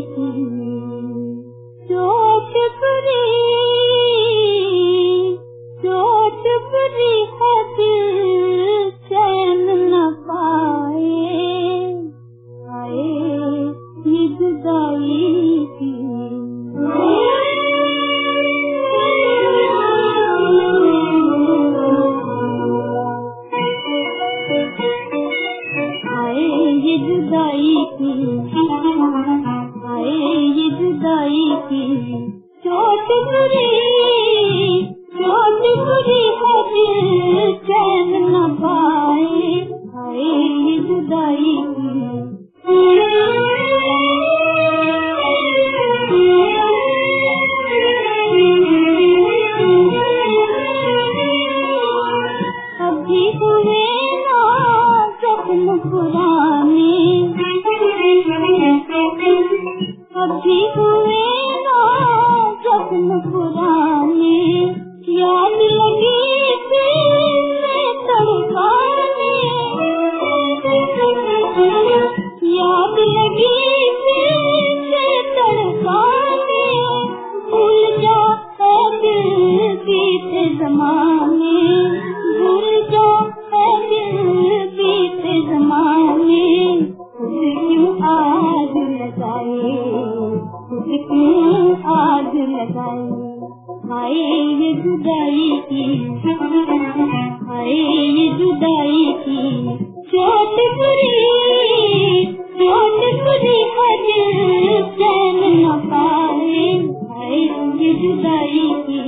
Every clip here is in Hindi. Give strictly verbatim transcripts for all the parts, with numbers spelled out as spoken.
की चोट बुरी, चोट बुरी है दिल चैन न पाए, आए ये जुदाई की। आए ये जुदाई की, आए ये जुदाई की चोट बुरी, चोट बुरी है दिल चैन न पाए, आए ये जुदाई की। अभी हुए ना जख्म पुराने, अभी हुए ना जख्म पुराने, याद लगी फिर से तड़पाने, याद लगी फिर से तड़पाने, भूल जा ऐ दिल बीते ज़माने, भूल जा ऐ दिल बीते ज़माने, खुद क्यों आग लगाए, खुद क्यों आग लगाए, हाय ये जुदाई की, हाय ये जुदाई की चोट बुरी, चोट बुरी है दिल चैन न पाए, हाय ये जुदाई की।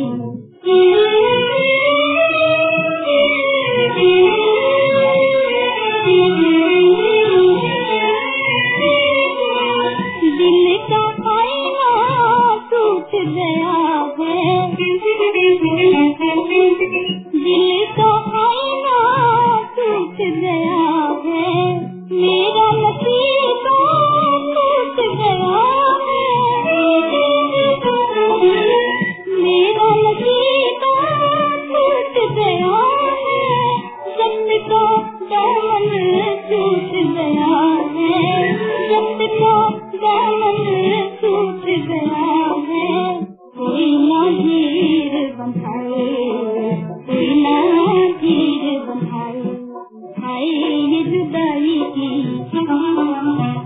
दिल का आईना टूट गया है, दिल का आईना टूट गया है, मेरा नसीबा टूट गया है, मेरा नसीबा टूट गया है, जब का दामन टूट गया है, जब का दामन टूट गया है, कोई ना धीर बंधाए, कोई ना धीर बंधाए, हाय ये जुदाई की।